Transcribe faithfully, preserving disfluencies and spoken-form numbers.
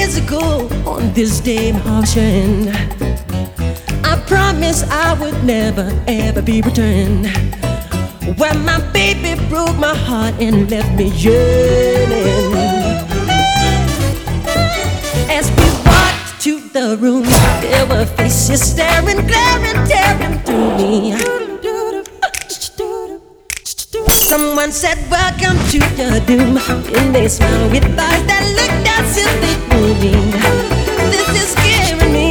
years ago, on this day Martian, I promised I would never ever be returned. When my baby broke my heart and left me yearning. As we walked to the room, there were faces staring, glaring, tearing through me. Someone said, welcome to your doom. And they smiled with eyes that looked as if they knew me. This is scaring me.